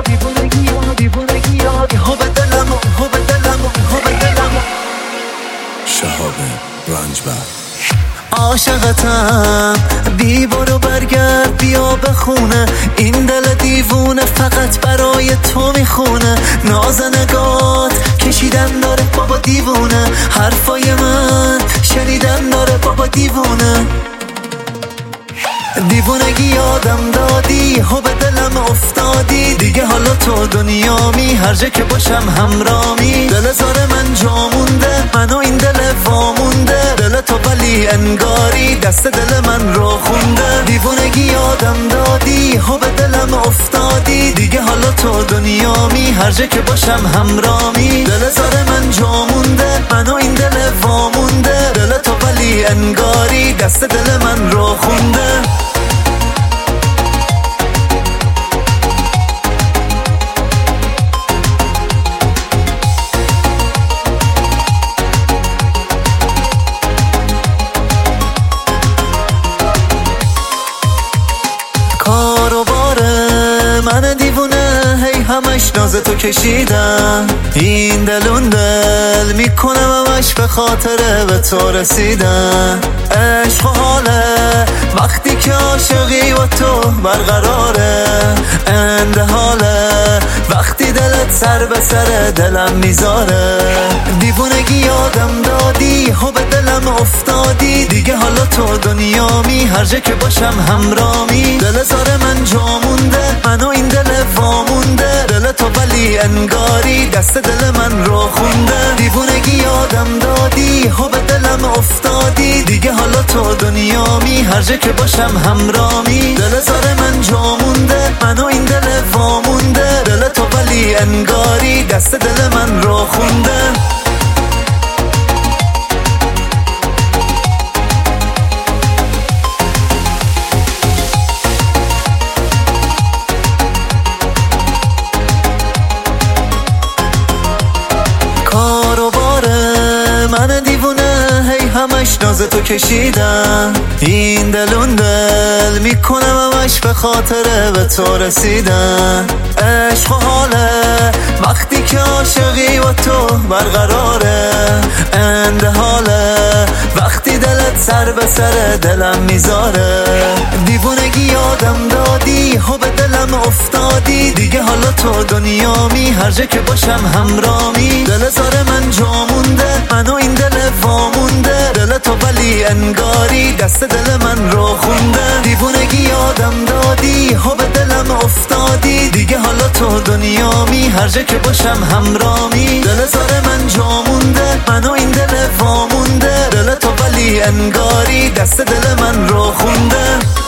شهاب رنجبر عاشقتم، بی برو برگرد بیا به خونه، این دل دیوونه فقط برای تو میخونه. نازنگات کشیدن داره بابا دیوونه، حرفای من شنیدن داره بابا دیوونه. دیوونگی یادم دادی، هو به دلم افتادی، دیگه حالا تو دنیامی، هر جا که باشم همرامی. دل زار من جا مونده، منو این دل وامونده، دل تو ولی انگاری دست دل من رو خونده. دیوونگی یادم دادی، هو به دلم افتادی، دیگه حالا تو دنیامی، هر جا که باشم همرامی. دل زار من جا مونده، منو این دل وامونده، دل تو ولی انگاری دست دل من رو خونده. کارو باره من دیوونه، هی همش ناز تو کشیدم، این دل اون دل میکنم همش به خاطر به تو رسیدم. عشق و حاله وقتی که عاشقی و تو برقراره، انده حاله وقتی دلت سر به سر دلم میذاره. دیوونگی یادم دادی، هو به دلم افتادی، دیگه حالا تو دنیامی، هر جا که باشم همرامی. دل زار من جا مونده، منو این دل وامونده، دل تو ولی انگاری دست دل من رو خونده. دیوونگی یادم دادی، هو به دلم افتادی، دیگه حالا تو دنیامی، هر جا که باشم همرامی. دل زار من جا مونده، منو این دل وامونده، دل تو ولی انگاری دست دل من رو خونده. کارو باره من دیوونه، هی همش ناز تو کشیدم، این دل اون دل میکنم همش به خاطر به تو رسیدم. عشق و حاله وقتی که عاشقی و تو برقراره، انده حاله وقتی دلت سر به سر دلم میذاره. دیوونگی یادم دادی، هو به دلم افتادی، دیگه حالا تو دنیامی، هر جا که باشم همرامی. دل زار من جا مونده، منو این دل وامونده، دل تو ولی انگاری دست دل من رو خونده. دیوونگی یادم دادی، هو به دلم افتادی، دیگه حالا تو دنیامی، هر جا که باشم همرامی. دل زار من جا مونده، منو این دل وامونده، دل تو ولی انگاری دست دل من رو خونده.